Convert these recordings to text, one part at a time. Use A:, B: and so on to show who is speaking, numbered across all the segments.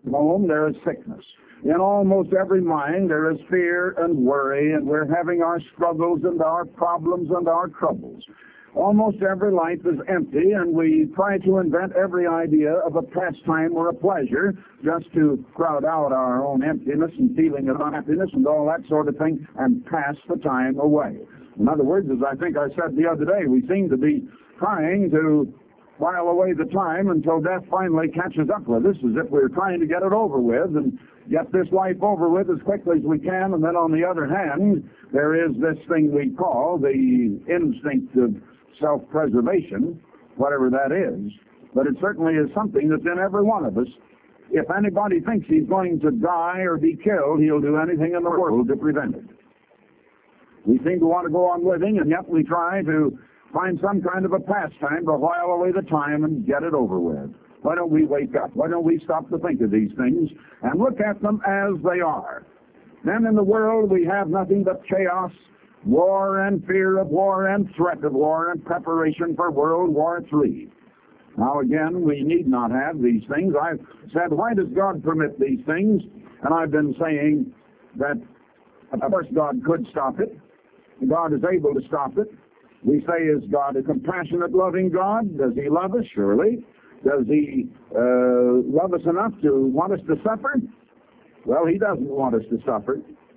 A: home there is sickness. In almost every mind there is fear and worry, and we're having our struggles and our problems and our troubles. Almost every life is empty, and we try to invent every idea of a pastime or a pleasure just to crowd out our own emptiness and feeling of unhappiness and all that sort of thing and pass the time away. In other words, as I think I said the other day, we seem to be trying to while away the time until death finally catches up with us, as if we're trying to get it over with and get this life over with as quickly as we can. And then on the other hand, there is this thing we call the instinct of self-preservation, whatever that is. But it certainly is something that's in every one of us. If anybody thinks he's going to die or be killed, he'll do anything in the world to prevent it. We seem to want to go on living, and yet we try to find some kind of a pastime to while away the time and get it over with. Why don't we wake up? Why don't we stop to think of these things and look at them as they are? Then in the world we have nothing but chaos, war and fear of war and threat of war and preparation for World War III. Now again, we need not have these things. I've said, why does God permit these things? And I've been saying that, of course, God could stop it. God is able to stop it. We say, is God a compassionate, loving God? Does he love us? Surely. Does he love us enough to want us to suffer? Well, he doesn't want us to suffer.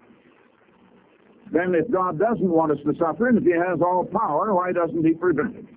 A: Then if God doesn't want us to suffer, and if he has all power, why doesn't he prevent it?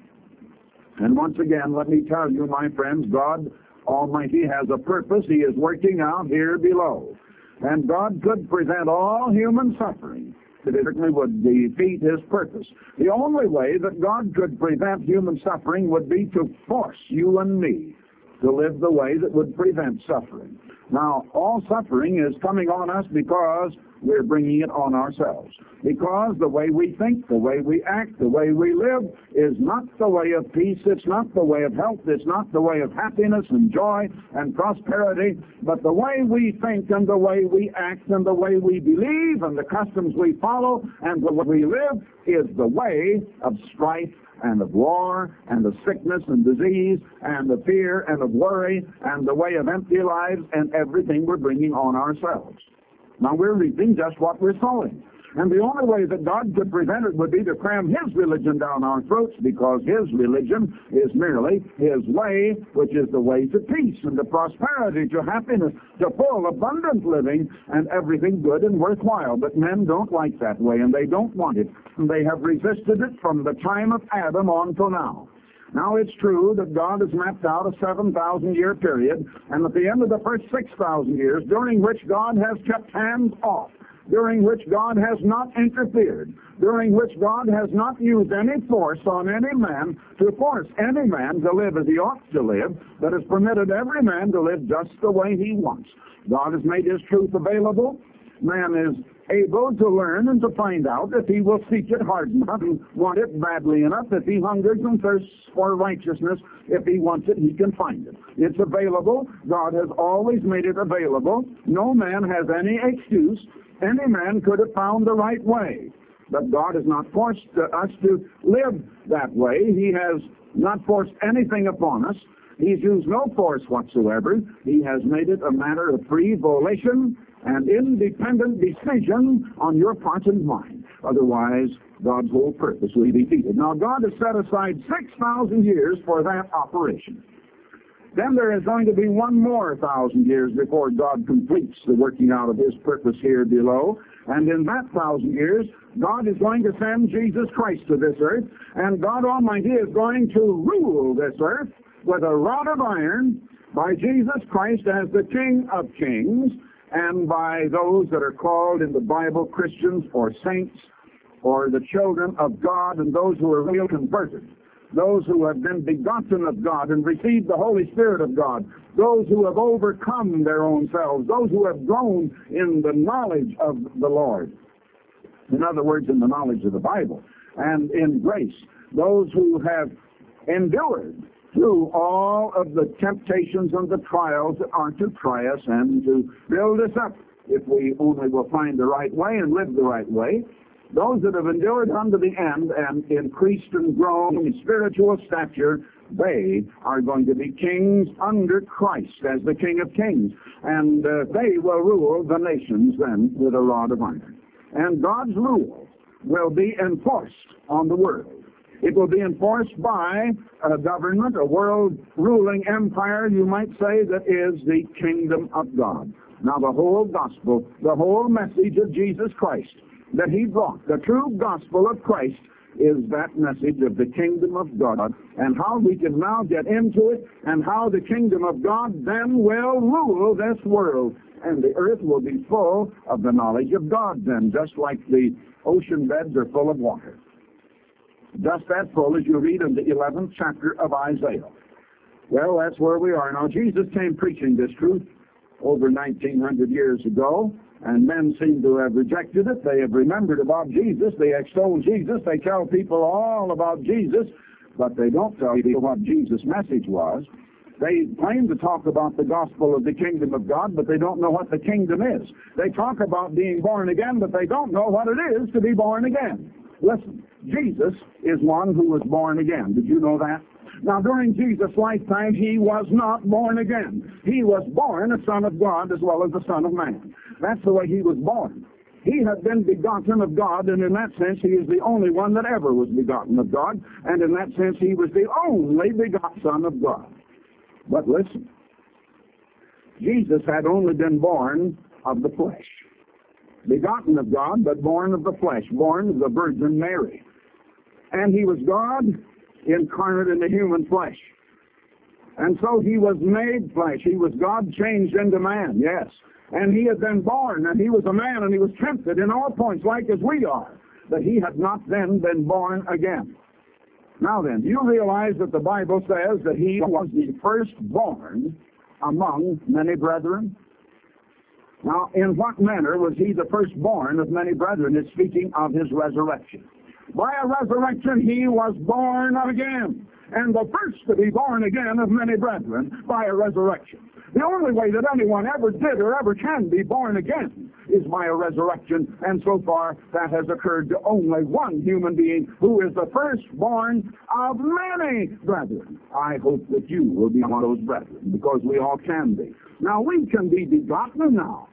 A: And once again, let me tell you, my friends, God Almighty has a purpose he is working out here below. And God could prevent all human suffering. It certainly would defeat his purpose. The only way that God could prevent human suffering would be to force you and me to live the way that would prevent suffering. Now, all suffering is coming on us because we're bringing it on ourselves. Because the way we think, the way we act, the way we live is not the way of peace, it's not the way of health, it's not the way of happiness and joy and prosperity, but the way we think and the way we act and the way we believe and the customs we follow and the way we live is the way of strife and of war and of sickness and disease and of fear and of worry and the way of empty lives and everything we're bringing on ourselves. Now, we're reaping just what we're sowing. And the only way that God could prevent it would be to cram his religion down our throats, because his religion is merely his way, which is the way to peace and to prosperity, to happiness, to full, abundant living, and everything good and worthwhile. But men don't like that way, and they don't want it. And they have resisted it from the time of Adam on till now. Now, it's true that God has mapped out a 7,000-year period, and at the end of the first 6,000 years, during which God has kept hands off, during which God has not interfered, during which God has not used any force on any man to force any man to live as he ought to live, but has permitted every man to live just the way he wants. God has made his truth available. Man is able to learn and to find out if he will seek it hard enough and want it badly enough. If he hungers and thirsts for righteousness, if he wants it, he can find it. It's available. God has always made it available. No man has any excuse. Any man could have found the right way. But God has not forced us to live that way. He has not forced anything upon us. He's used no force whatsoever. He has made it a matter of free volition and independent decision on your part and mine. Otherwise, God's whole purpose will be defeated. Now, God has set aside 6,000 years for that operation. Then there is going to be one more 1,000 years before God completes the working out of his purpose here below. And in that 1,000 years, God is going to send Jesus Christ to this earth, and God Almighty is going to rule this earth with a rod of iron by Jesus Christ as the King of Kings, and by those that are called in the Bible Christians or saints or the children of God, and those who are real converted, those who have been begotten of God and received the Holy Spirit of God, those who have overcome their own selves, those who have grown in the knowledge of the Lord. In other words, in the knowledge of the Bible and in grace, those who have endured through all of the temptations and the trials that are to try us and to build us up if we only will find the right way and live the right way. Those that have endured unto the end and increased and grown in spiritual stature, they are going to be kings under Christ as the King of Kings. And they will rule the nations then with a rod of iron. And God's rule will be enforced on the world. It will be enforced by a government, a world ruling empire, you might say, that is the kingdom of God. Now the whole gospel, the whole message of Jesus Christ that he brought, the true gospel of Christ, is that message of the kingdom of God, and how we can now get into it, and how the kingdom of God then will rule this world, and the earth will be full of the knowledge of God then, just like the ocean beds are full of water. Just that full as you read in the 11th chapter of Isaiah. Well, that's where we are. Now, Jesus came preaching this truth over 1900 years ago, and men seem to have rejected it. They have remembered about Jesus. They extol Jesus. They tell people all about Jesus, but they don't tell people what Jesus' message was. They claim to talk about the gospel of the kingdom of God, but they don't know what the kingdom is. They talk about being born again, but they don't know what it is to be born again. Listen, Jesus is one who was born again. Did you know that? Now, during Jesus' lifetime, he was not born again. He was born a son of God as well as a son of man. That's the way he was born. He had been begotten of God, and in that sense, he is the only one that ever was begotten of God, and in that sense, he was the only begotten Son of God. But listen, Jesus had only been born of the flesh. Begotten of God, but born of the flesh, born of the Virgin Mary. And he was God incarnate in the human flesh. And so he was made flesh. He was God changed into man, yes. And he had been born, and he was a man, and he was tempted in all points, like as we are. But he had not then been born again. Now then, do you realize that the Bible says that he was the firstborn among many brethren? Now, in what manner was he the firstborn of many brethren? It's speaking of his resurrection. By a resurrection, he was born again, and the first to be born again of many brethren by a resurrection. The only way that anyone ever did or ever can be born again is by a resurrection, and so far that has occurred to only one human being who is the firstborn of many brethren. I hope that you will be one of those brethren, because we all can be. Now, we can be begotten now.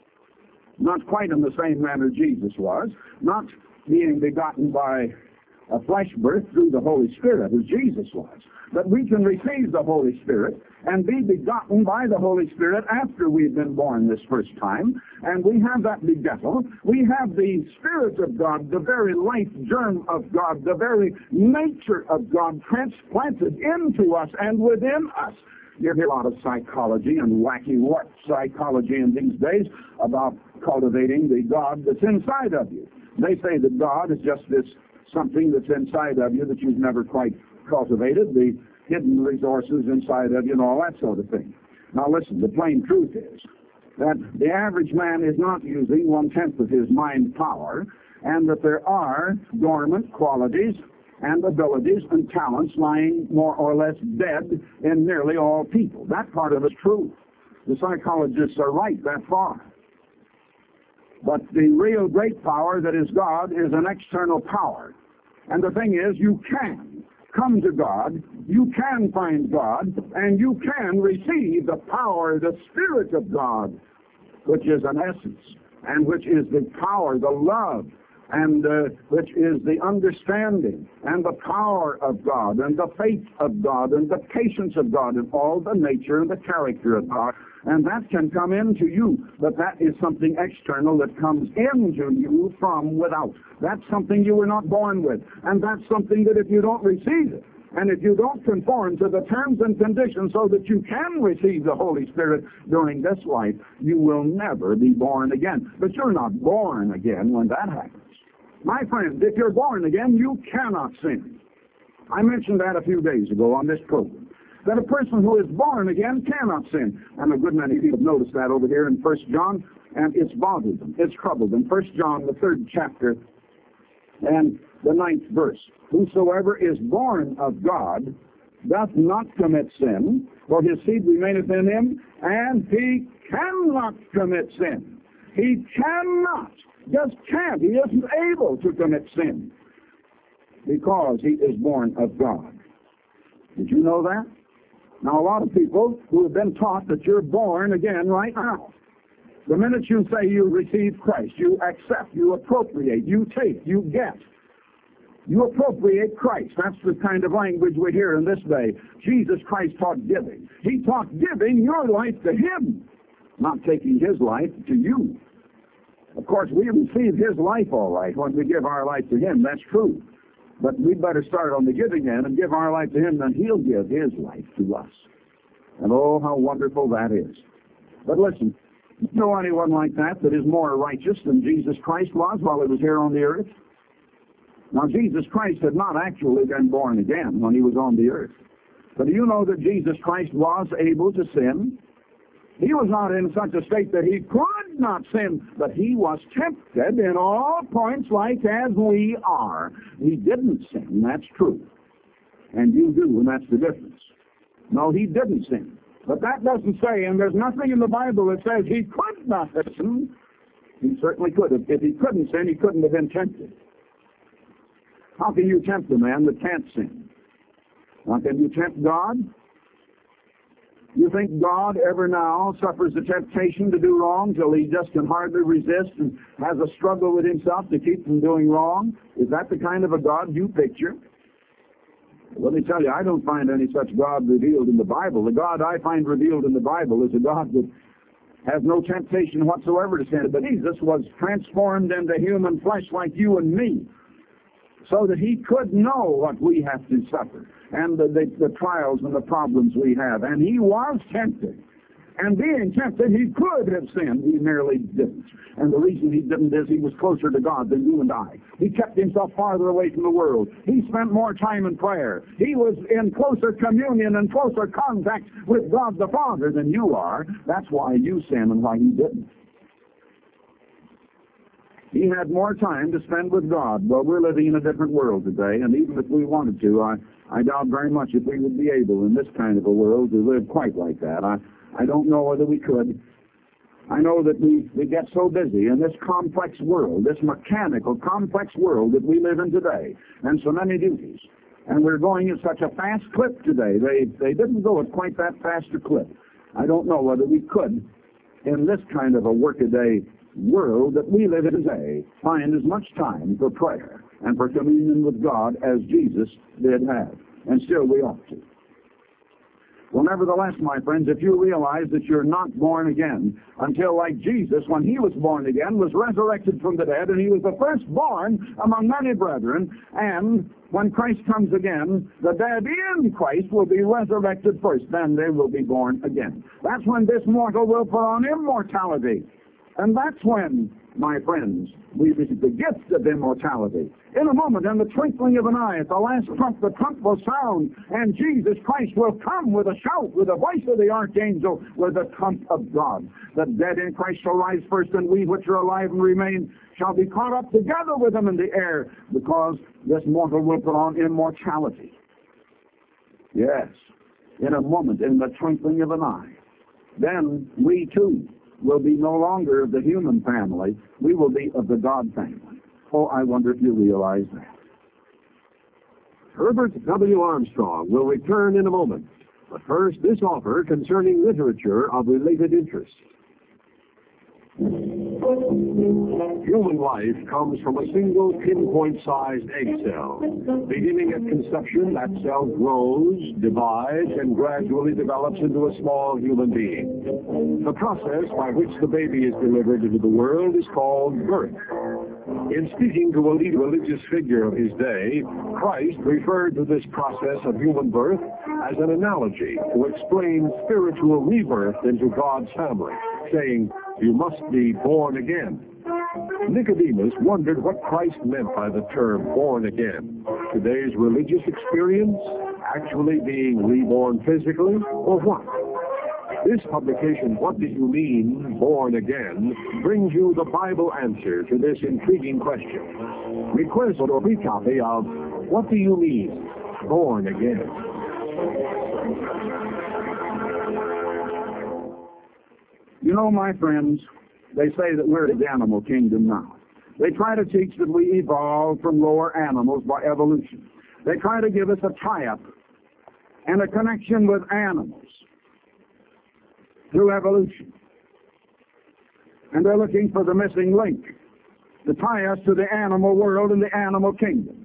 A: Not quite in the same manner Jesus was, not being begotten by a flesh birth through the Holy Spirit as Jesus was. But we can receive the Holy Spirit and be begotten by the Holy Spirit after we've been born this first time. And we have that begettal. We have the Spirit of God, the very life germ of God, the very nature of God transplanted into us and within us. You hear a lot of psychology and wacky warp psychology in these days about cultivating the God that's inside of you. They say that God is just this something that's inside of you that you've never quite cultivated, the hidden resources inside of you and all that sort of thing. Now listen, the plain truth is that the average man is not using 1/10 of his mind power, and that there are dormant qualities and abilities and talents lying more or less dead in nearly all people. That part of it's true. The psychologists are right that far. But the real great power that is God is an external power. And the thing is, you can come to God, you can find God, and you can receive the power, the Spirit of God, which is an essence, and which is the power, the love, and which is the understanding, and the power of God, and the faith of God, and the patience of God, and all the nature and the character of God. And that can come into you, but that is something external that comes into you from without. That's something you were not born with, and that's something that if you don't receive it, and if you don't conform to the terms and conditions so that you can receive the Holy Spirit during this life, you will never be born again. But you're not born again when that happens. My friends, if you're born again, you cannot sin. I mentioned that a few days ago on this program, that a person who is born again cannot sin. And a good many people have noticed that over here in 1 John, and it's bothered them. It's troubled them. 1 John, the 3rd chapter, and the 9th verse. Whosoever is born of God doth not commit sin, for his seed remaineth in him, and he cannot commit sin. He cannot, just can't. He isn't able to commit sin because he is born of God. Did you know that? Now, a lot of people who have been taught that you're born again right now, the minute you say you receive Christ, you accept, you appropriate, you take, you get. You appropriate Christ. That's the kind of language we hear in this day. Jesus Christ taught giving. He taught giving your life to him, not taking his life to you. Of course, we receive his life all right when we give our life to him. That's true. But we'd better start on the giving end and give our life to him, then he'll give his life to us. And oh, how wonderful that is. But listen, you know anyone like that that is more righteous than Jesus Christ was while he was here on the earth? Now, Jesus Christ had not actually been born again when he was on the earth. But do you know that Jesus Christ was able to sin? He was not in such a state that he could not sin, but he was tempted in all points like as we are. He didn't sin, that's true. And you do, and that's the difference. No, he didn't sin. But that doesn't say, and there's nothing in the Bible that says he could not have sinned. He certainly could have. If he couldn't sin, he couldn't have been tempted. How can you tempt a man that can't sin? How can you tempt God? You think God ever now suffers the temptation to do wrong till he just can hardly resist and has a struggle with himself to keep from doing wrong? Is that the kind of a God you picture? Let me tell you, I don't find any such God revealed in the Bible. The God I find revealed in the Bible is a God that has no temptation whatsoever to sin. But Jesus was transformed into human flesh like you and me, so that he could know what we have to suffer and the trials and the problems we have. And he was tempted. And being tempted, he could have sinned. He merely didn't. And the reason he didn't is he was closer to God than you and I. He kept himself farther away from the world. He spent more time in prayer. He was in closer communion and closer contact with God the Father than you are. That's why you sin and why he didn't. He had more time to spend with God. Well, we're living in a different world today, and even if we wanted to, I doubt very much if we would be able in this kind of a world to live quite like that. I don't know whether we could. I know that we get so busy in this complex world, this mechanical, complex world that we live in today, and so many duties. And we're going at such a fast clip today. They didn't go at quite that fast a clip. I don't know whether we could, in this kind of a workaday world that we live in today, find as much time for prayer and for communion with God as Jesus did have. And still we ought to. Well, nevertheless, my friends, if you realize that you're not born again until, like Jesus, when he was born again, was resurrected from the dead, and he was the firstborn among many brethren, and when Christ comes again, the dead in Christ will be resurrected first. Then they will be born again. That's when this mortal will put on immortality. And that's when, my friends, we receive the gift of immortality. In a moment, in the twinkling of an eye, at the last trump, the trump will sound, and Jesus Christ will come with a shout, with the voice of the archangel, with the trump of God. The dead in Christ shall rise first, and we which are alive and remain shall be caught up together with them in the air, because this mortal will put on immortality. Yes, in a moment, in the twinkling of an eye. Then we too will be no longer of the human family. We will be of the God family. Oh, I wonder if you realize that.
B: Herbert W. Armstrong will return in a moment. But first, this offer concerning literature of related interest. Human life comes from a single pinpoint-sized egg cell. Beginning at conception, that cell grows, divides, and gradually develops into a small human being. The process by which the baby is delivered into the world is called birth. In speaking to a leading religious figure of his day, Christ referred to this process of human birth as an analogy to explain spiritual rebirth into God's family, saying, "You must be born again." Nicodemus wondered what Christ meant by the term born again. Today's religious experience, actually being reborn physically, or what? This publication, What Do You Mean, Born Again, brings you the Bible answer to this intriguing question. Request a free copy of What Do You Mean, Born Again?
A: You know, my friends, They say that we're in the animal kingdom now. They try to teach that we evolved from lower animals by evolution. They try to give us a tie-up and a connection with animals through evolution. And they're looking for the missing link to tie us to the animal world and the animal kingdom.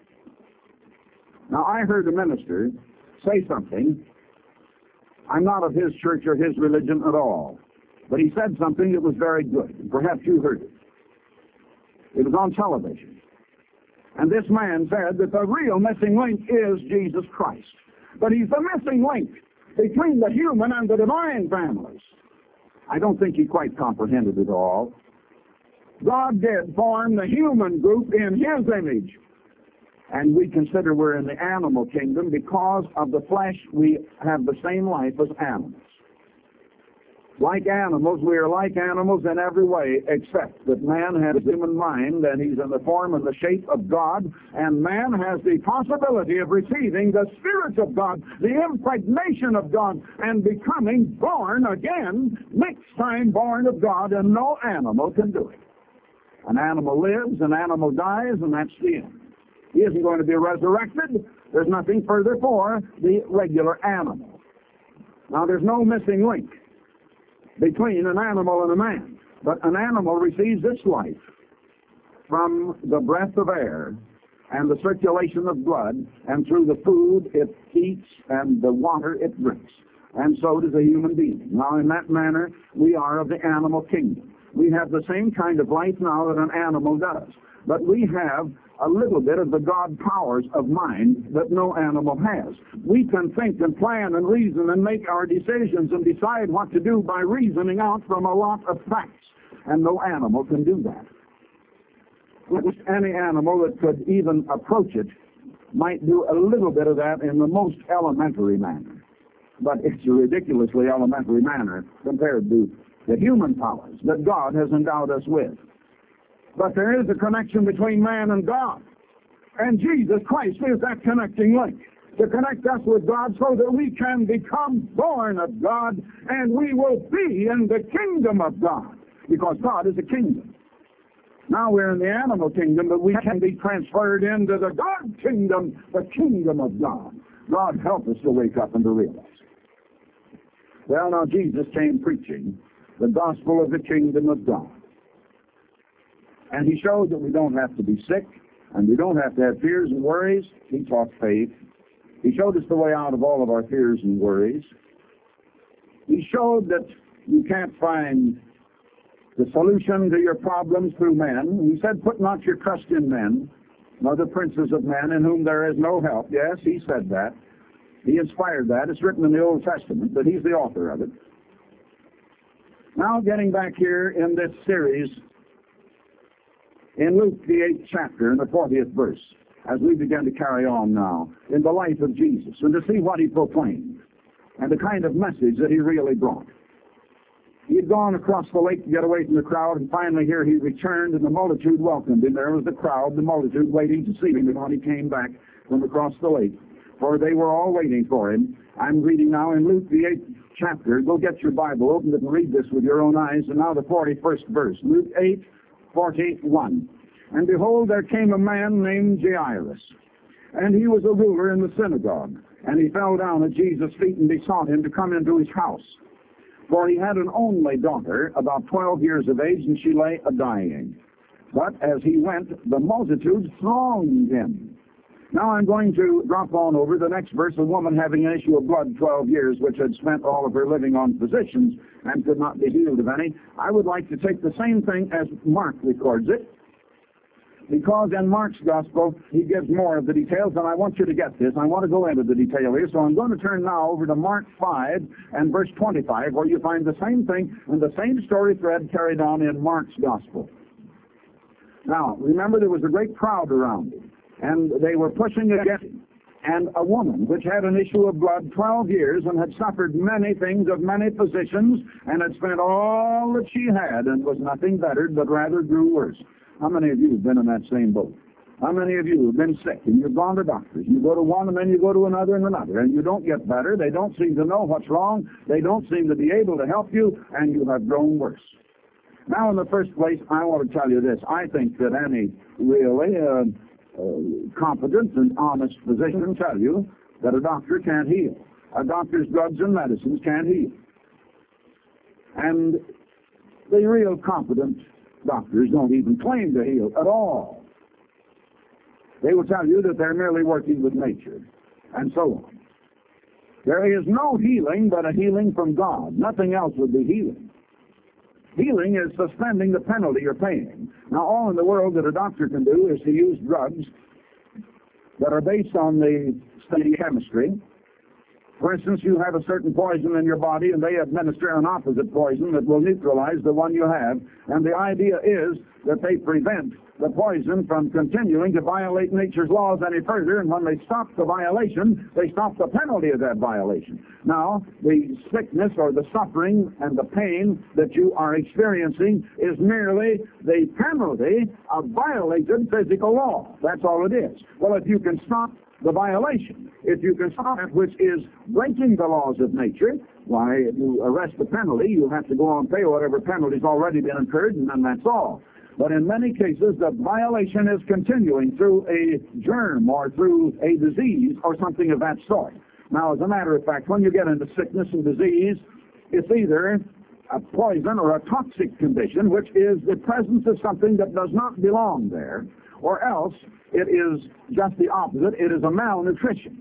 A: Now, I heard a minister say something. I'm not of his church or his religion at all, but he said something that was very good. Perhaps you heard it. It was on television. And this man said that the real missing link is Jesus Christ. But he's the missing link between the human and the divine families. I don't think he quite comprehended it all. God did form the human group in his image. And we consider we're in the animal kingdom because of the flesh. We have the same life as animals. Like animals, we are like animals in every way, except that man has a human mind, and he's in the form and the shape of God, and man has the possibility of receiving the Spirit of God, the impregnation of God, and becoming born again, next time born of God, and no animal can do it. An animal lives, an animal dies, and that's the end. He isn't going to be resurrected. There's nothing further for the regular animal. Now, there's no missing link between an animal and a man. But an animal receives its life from the breath of air and the circulation of blood and through the food it eats and the water it drinks. And so does a human being. Now, in that manner, we are of the animal kingdom. We have the same kind of life now that an animal does. But we have a little bit of the God powers of mind that no animal has. We can think and plan and reason and make our decisions and decide what to do by reasoning out from a lot of facts. And no animal can do that. Any animal that could even approach it might do a little bit of that in the most elementary manner. But it's a ridiculously elementary manner compared to the human powers that God has endowed us with. But there is a connection between man and God. And Jesus Christ is that connecting link to connect us with God so that we can become born of God and we will be in the kingdom of God because God is a kingdom. Now we're in the animal kingdom, but we can be transferred into the God kingdom, the kingdom of God. God help us to wake up and to realize. Well, now Jesus came preaching the gospel of the kingdom of God. And he showed that we don't have to be sick, and we don't have to have fears and worries. He taught faith. He showed us the way out of all of our fears and worries. He showed that you can't find the solution to your problems through men. He said, put not your trust in men, nor the princes of men, in whom there is no help. Yes, he said that. He inspired that. It's written in the Old Testament, but he's the author of it. Now, getting back here in this series, in Luke, the 8th chapter, in the 40th verse, as we begin to carry on now, in the life of Jesus, and to see what he proclaimed, and the kind of message that he really brought. He had gone across the lake to get away from the crowd, and finally here he returned, and the multitude welcomed him. There was the crowd, the multitude, waiting to see him when he came back from across the lake, for they were all waiting for him. I'm reading now in Luke, the 8th chapter. Go get your Bible, open it, and read this with your own eyes. And now the 41st verse, Luke 8:41. And behold, there came a man named Jairus, and he was a ruler in the synagogue. And he fell down at Jesus' feet and besought him to come into his house. For he had an only daughter, about 12 years of age, and she lay a-dying. But as he went, the multitude thronged him. Now I'm going to drop on over the next verse, a woman having an issue of blood 12 years, which had spent all of her living on physicians and could not be healed of any. I would like to take the same thing as Mark records it, because in Mark's gospel, he gives more of the details, and I want you to get this. I want to go into the detail here, so I'm going to turn now over to Mark 5 and verse 25, where you find the same thing and the same story thread carried on in Mark's gospel. Now, remember, there was a great crowd around him, and they were pushing against him. And a woman which had an issue of blood 12 years and had suffered many things of many physicians and had spent all that she had and was nothing bettered, but rather grew worse. How many of you have been in that same boat? How many of you have been sick and you've gone to doctors? You go to one and then you go to another and another, and you don't get better. They don't seem to know what's wrong. They don't seem to be able to help you, and you have grown worse. Now, in the first place, I want to tell you this. I think that any really competent and honest physician can tell you that a doctor can't heal. A doctor's drugs and medicines can't heal. And the real competent doctors don't even claim to heal at all. They will tell you that they're merely working with nature, and so on. There is no healing but a healing from God. Nothing else would be healing. Healing is suspending the penalty you're paying. Now, all in the world that a doctor can do is to use drugs that are based on the study of chemistry. For instance, you have a certain poison in your body, and they administer an opposite poison that will neutralize the one you have. And the idea is that they prevent the poison from continuing to violate nature's laws any further, and when they stop the violation, they stop the penalty of that violation. Now, the sickness or the suffering and the pain that you are experiencing is merely the penalty of violated physical law. That's all it is. Well, if you can stop the violation, if you can stop it, which is breaking the laws of nature, why, if you arrest the penalty, you have to go on and pay whatever penalty's already been incurred, and then that's all. But in many cases, the violation is continuing through a germ or through a disease or something of that sort. Now, as a matter of fact, when you get into sickness and disease, it's either a poison or a toxic condition, which is the presence of something that does not belong there, or else it is just the opposite. It is a malnutrition.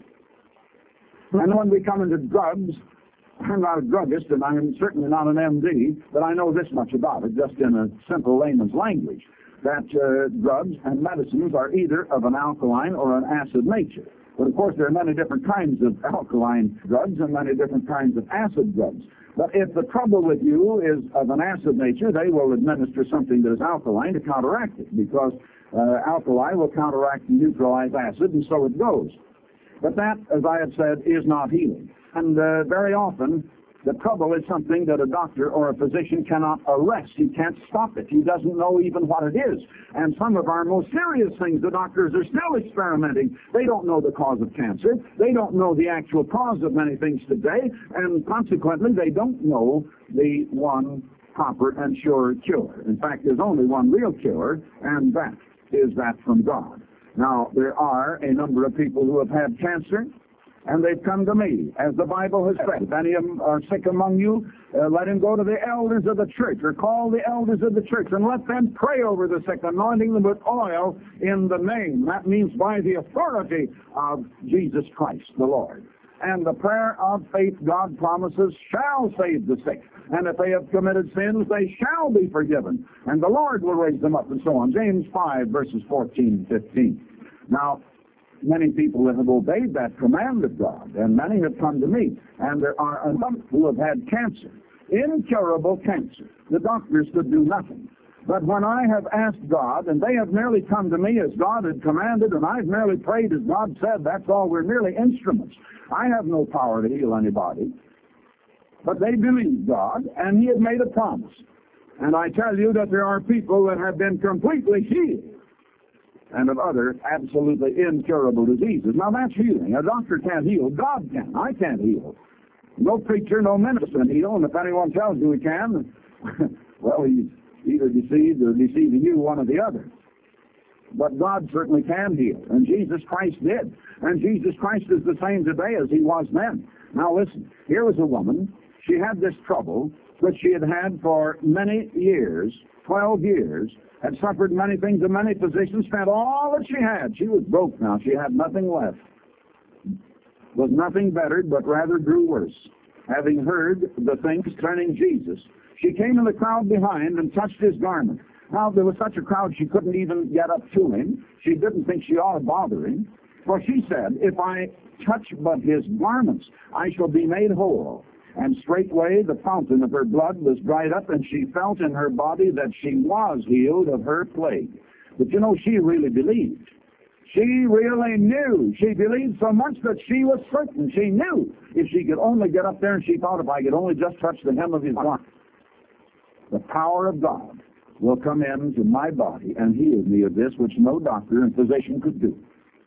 A: And when we come into drugs, I'm not a druggist, and I'm certainly not an MD, but I know this much about it, just in a simple layman's language, that drugs and medicines are either of an alkaline or an acid nature. But, of course, there are many different kinds of alkaline drugs and many different kinds of acid drugs. But if the trouble with you is of an acid nature, they will administer something that is alkaline to counteract it, because alkali will counteract and neutralize acid, and so it goes. But that, as I have said, is not healing. And very often, the trouble is something that a doctor or a physician cannot arrest. He can't stop it. He doesn't know even what it is. And some of our most serious things, the doctors are still experimenting. They don't know the cause of cancer. They don't know the actual cause of many things today. And consequently, they don't know the one proper and sure cure. In fact, there's only one real cure, and that is that from God. Now, there are a number of people who have had cancer, and they've come to me, as the Bible has said. If any of them are sick among you, let him go to the elders of the church, or call the elders of the church, and let them pray over the sick, anointing them with oil in the name. That means by the authority of Jesus Christ, the Lord. And the prayer of faith, God promises, shall save the sick. And if they have committed sins, they shall be forgiven. And the Lord will raise them up, and so on. James 5, verses 14 and 15. Now, many people have obeyed that command of God, and many have come to me. And there are a number who have had cancer, incurable cancer. The doctors could do nothing. But when I have asked God, and they have merely come to me as God had commanded, and I've merely prayed as God said, that's all. We're merely instruments. I have no power to heal anybody. But they believed God, and He had made a promise. And I tell you that there are people that have been completely healed, and of other absolutely incurable diseases. Now, that's healing. A doctor can't heal. God can. I can't heal. No preacher, no minister can heal, and if anyone tells you he can, well, he's either deceived or deceiving you, one or the other. But God certainly can heal, and Jesus Christ did. And Jesus Christ is the same today as He was then. Now, listen, here was a woman. She had this trouble, which she had had for many years, 12 years, had suffered many things and many physicians, spent all that she had. She was broke now. She had nothing left. Was nothing bettered, but rather grew worse. Having heard the things concerning Jesus, she came in the crowd behind and touched His garment. Now, there was such a crowd she couldn't even get up to Him. She didn't think she ought to bother Him. For she said, if I touch but His garments, I shall be made whole. And straightway the fountain of her blood was dried up, and she felt in her body that she was healed of her plague. But you know, she really believed. She really knew. She believed so much that she was certain. She knew if she could only get up there, and she thought, if I could only just touch the hem of His garment, the power of God will come into my body and heal me of this, which no doctor and physician could do.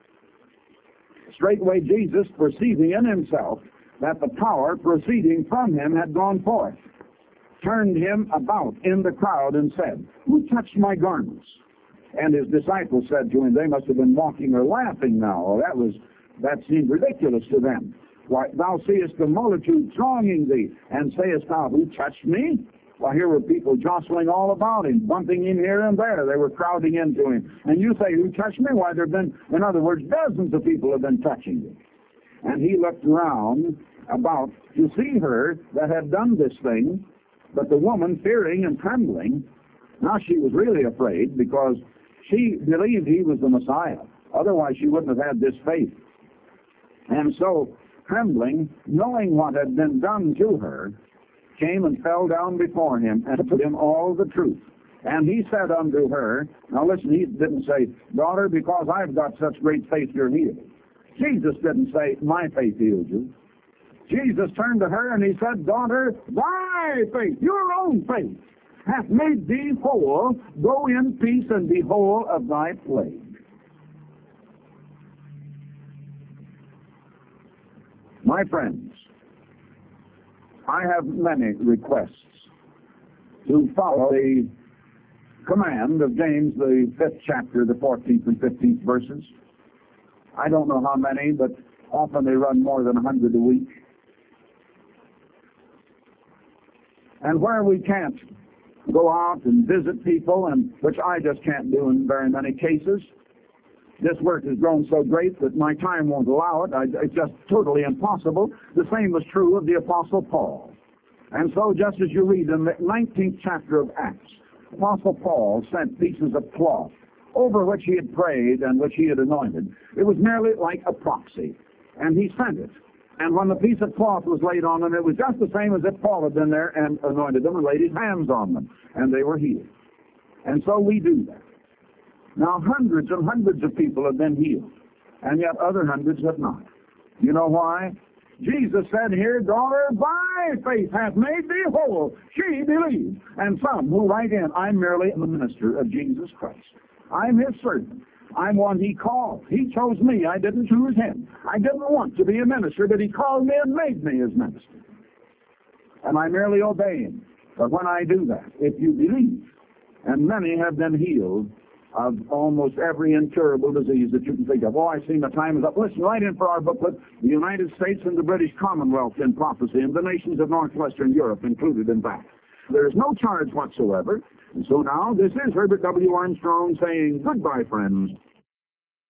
A: Straightway Jesus, perceiving in Himself that the power proceeding from Him had gone forth. turned him about in the crowd and said, "Who touched my garments?" And his disciples said to him, they must have been mocking or laughing now. Well, that seemed ridiculous to them. "Why, thou seest the multitude thronging thee, and sayest thou, Who touched me?" Well, here were people jostling all about him, bumping him here and there. They were crowding into him. And you say, "Who touched me?" Why, there have been, in other words, dozens of people have been touching you. And he looked around about to see her that had done this thing. But the woman, fearing and trembling, now she was really afraid, because she believed he was the Messiah. Otherwise, she wouldn't have had this faith. And so, trembling, knowing what had been done to her, came and fell down before him and told him all the truth. And he said unto her, now listen, he didn't say, "Daughter, because I've got such great faith, you're healed." Jesus didn't say, "My faith healed you." Jesus turned to her and he said, "Daughter, thy faith, your own faith, hath made thee whole. Go in peace and be whole of thy plague." My friends, I have many requests to follow the command of James, the 5th chapter, the 14th and 15th verses. I don't know how many, but often they run more than 100 a week. And where we can't go out and visit people, and which I just can't do in very many cases, this work has grown so great that my time won't allow it. It's just totally impossible. The same was true of the Apostle Paul. And so just as you read in the 19th chapter of Acts, Apostle Paul sent pieces of cloth over which he had prayed and which he had anointed. It was merely like a proxy. And he sent it. And when the piece of cloth was laid on them, it was just the same as if Paul had been there and anointed them and laid his hands on them. And they were healed. And so we do that. Now, hundreds and hundreds of people have been healed, and yet other hundreds have not. You know why? Jesus said here, "Daughter, thy faith hath made thee whole." She believed. And some who write in, "I'm merely a minister of Jesus Christ. I'm his servant. I'm one he called. He chose me. I didn't choose him. I didn't want to be a minister, but he called me and made me his minister. And I merely obey him." But when I do that, if you believe, and many have been healed of almost every incurable disease that you can think of. Oh, I see my time is up. Listen, right in for our booklet, The United States and the British Commonwealth in Prophecy, and the nations of northwestern Europe included in that. There is no charge whatsoever. And so now, this is Herbert W. Armstrong saying goodbye, friends.